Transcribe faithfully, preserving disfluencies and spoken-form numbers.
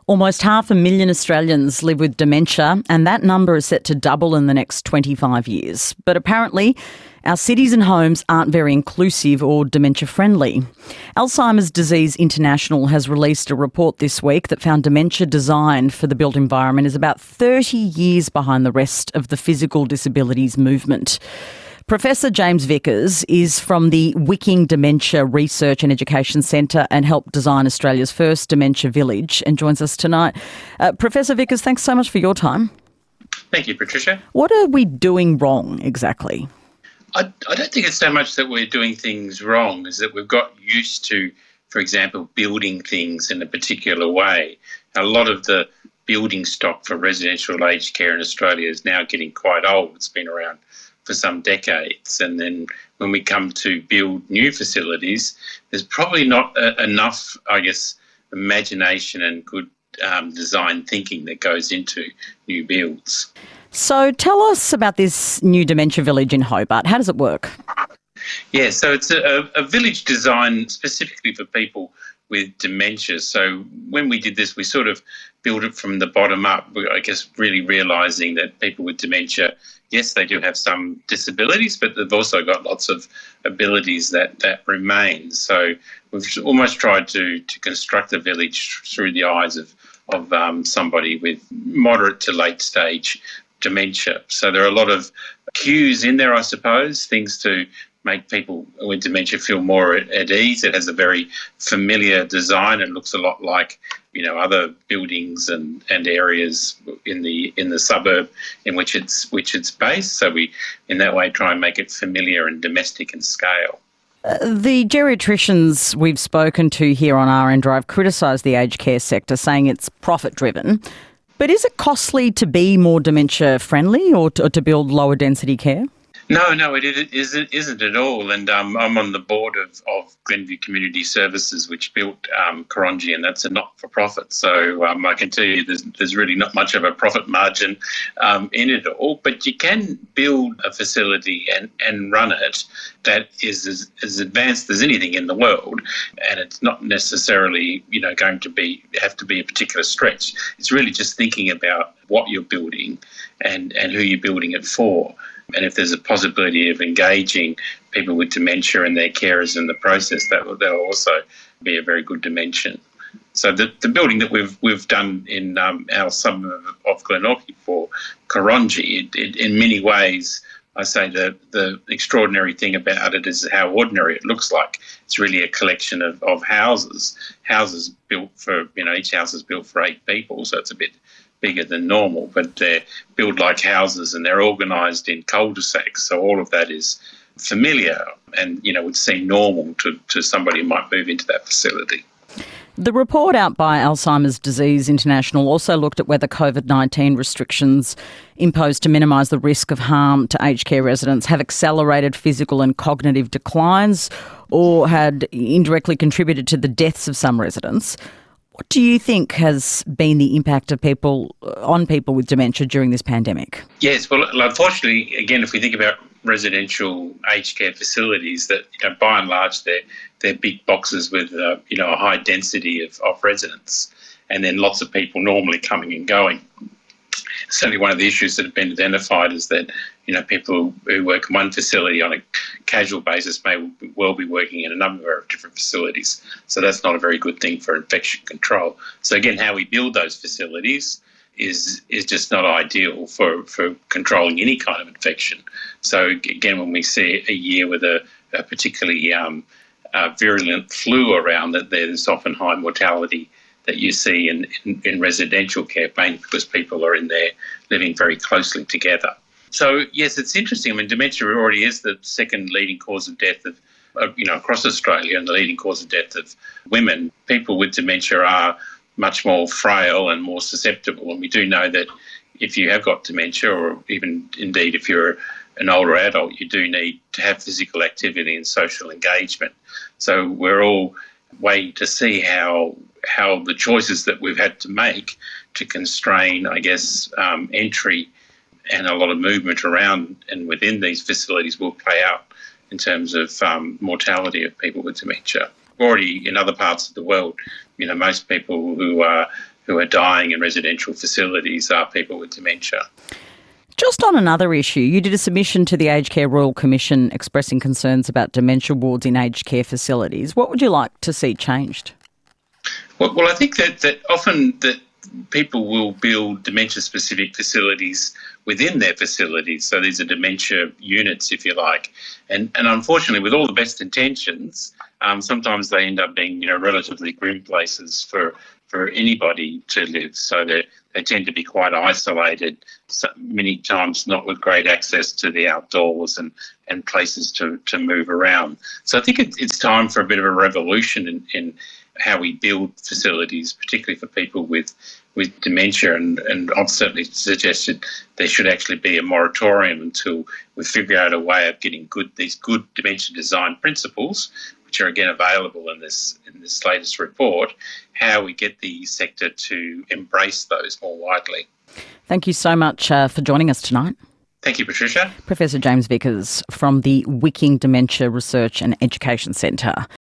Almost half a million Australians live with dementia, and that number is set to double in the next twenty-five years. But apparently, our cities and homes aren't very inclusive or dementia-friendly. Alzheimer's Disease International has released a report this week that found dementia design for the built environment is about thirty years behind the rest of the physical disabilities movement. Professor James Vickers is from the Wicking Dementia Research and Education Centre and helped design Australia's first dementia village and joins us tonight. Uh, Professor Vickers, thanks so much for your time. Thank you, Patricia. What are we doing wrong exactly? I, I don't think it's so much that we're doing things wrong, is that we've got used to, for example, building things in a particular way. A lot of the building stock for residential aged care in Australia is now getting quite old. It's been around for some decades, and then when we come to build new facilities, there's probably not uh, enough, I guess, imagination and good um, design thinking that goes into new builds. So tell us about this new dementia village in Hobart. How does it work? Yeah, so it's a, a village designed specifically for people with dementia. So when we did this, we sort of built it from the bottom up, I guess really realising that people with dementia, yes, they do have some disabilities, but they've also got lots of abilities that, that remain. So we've almost tried to, to construct the village through the eyes of, of um, somebody with moderate to late stage dementia. So there are a lot of cues in there, I suppose, things to make people with dementia feel more at, at ease. It has a very familiar design. It looks a lot like, you know, other buildings and, and areas in the in the suburb in which it's which it's based. So we, in that way, try and make it familiar and domestic in scale. Uh, the geriatricians we've spoken to here on R N Drive criticise the aged care sector, saying it's profit-driven. But is it costly to be more dementia-friendly or to, or to build lower density care? No, no, it isn't, isn't at all. And um, I'm on the board of, of Glenview Community Services, which built um, Korongi, and that's a not-for-profit. So um, I can tell you there's, there's really not much of a profit margin um, in it at all. But you can build a facility and, and run it that is as, as advanced as anything in the world, and it's not necessarily, you know, going to be have to be a particular stretch. It's really just thinking about what you're building and, and who you're building it for. And if there's a possibility of engaging people with dementia and their carers in the process, that will, that will also be a very good dimension. So the, the building that we've we've done in um, our suburb of Glenorchy for Korongi, it, it, in many ways, I say the the extraordinary thing about it is how ordinary it looks like. It's really a collection of, of houses, houses built for, you know, each house is built for eight people, so it's a bit bigger than normal, but they're built like houses and they're organised in cul-de-sacs. So all of that is familiar and, you know, would seem normal to, to somebody who might move into that facility. The report out by Alzheimer's Disease International also looked at whether COVID nineteen restrictions imposed to minimise the risk of harm to aged care residents have accelerated physical and cognitive declines or had indirectly contributed to the deaths of some residents. What do you think has been the impact of people on people with dementia during this pandemic? Yes, well, unfortunately, again, if we think about residential aged care facilities, that, you know, by and large, they're they're big boxes with uh, you know, a high density of, of residents, and then lots of people normally coming and going. Certainly, one of the issues that have been identified is that, you know, people who work in one facility on a casual basis may well be working in a number of different facilities. So that's not a very good thing for infection control. So again, how we build those facilities is is just not ideal for, for controlling any kind of infection. So again, when we see a year with a, a particularly um, uh, virulent flu around, that there's often high mortality that you see in, in, in residential care, mainly because people are in there living very closely together. So, yes, it's interesting. I mean, dementia already is the second leading cause of death of, of, you know, across Australia, and the leading cause of death of women. People with dementia are much more frail and more susceptible, and we do know that if you have got dementia, or even indeed if you're an older adult, you do need to have physical activity and social engagement. So we're all waiting to see how how the choices that we've had to make to constrain, I guess, um, entry and a lot of movement around and within these facilities will play out in terms of um, mortality of people with dementia. Already in other parts of the world, you know, most people who are who are dying in residential facilities are people with dementia. Just on another issue, you did a submission to the Aged Care Royal Commission expressing concerns about dementia wards in aged care facilities. What would you like to see changed? Well, well I think that, that often that people will build dementia-specific facilities within their facilities. So these are dementia units, if you like. And and unfortunately, with all the best intentions, um, sometimes they end up being, you know, relatively grim places for for anybody to live. So they they tend to be quite isolated, so many times not with great access to the outdoors and, and places to, to move around. So I think it, it's time for a bit of a revolution in, in how we build facilities, particularly for people with with dementia, and, and I've certainly suggested there should actually be a moratorium until we figure out a way of getting good these good dementia design principles, which are again available in this in this latest report, how we get the sector to embrace those more widely. Thank you so much uh, for joining us tonight. Thank you, Patricia. Professor James Vickers from the Wicking Dementia Research and Education Centre.